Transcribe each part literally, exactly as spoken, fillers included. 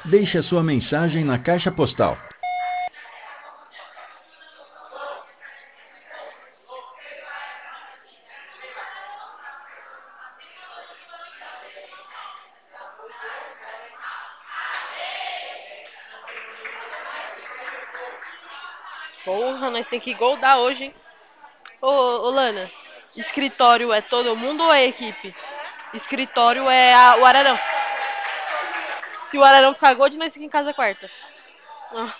Deixe a sua mensagem na caixa postal. Porra, nós tem que goldar hoje, hein? Ô, ô, Lana, escritório é todo mundo ou é equipe? Escritório é a- o Ararão. Se o Ararão ficar gold, nós fica em casa quarta. Ah.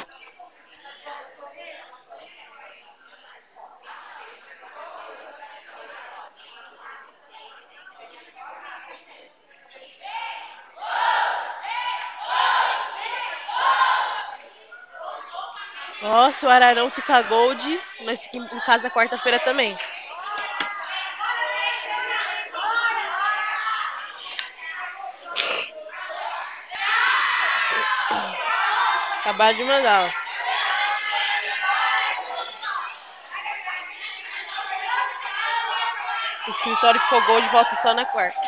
Ó, se o Ararão ficar gold, nós fica em casa quarta-feira também. Acabar de mandar, ó. O escritório ficou gold, volta só na quarta.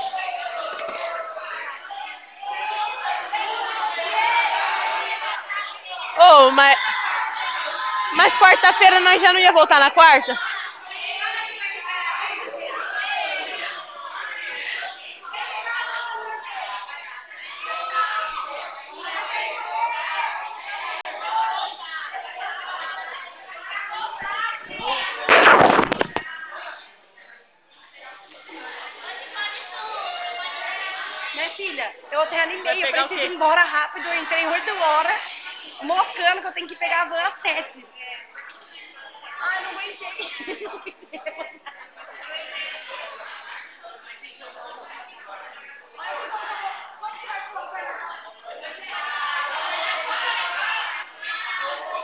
Ô, oh, mas, mas quarta-feira nós já não ia voltar na quarta? Minha filha, eu até Vai animei, eu pegar o preciso ir quê? embora rápido, eu entrei oito horas, mocando que eu tenho que pegar a van às sete. Ai, não aguentei. Não aguentei.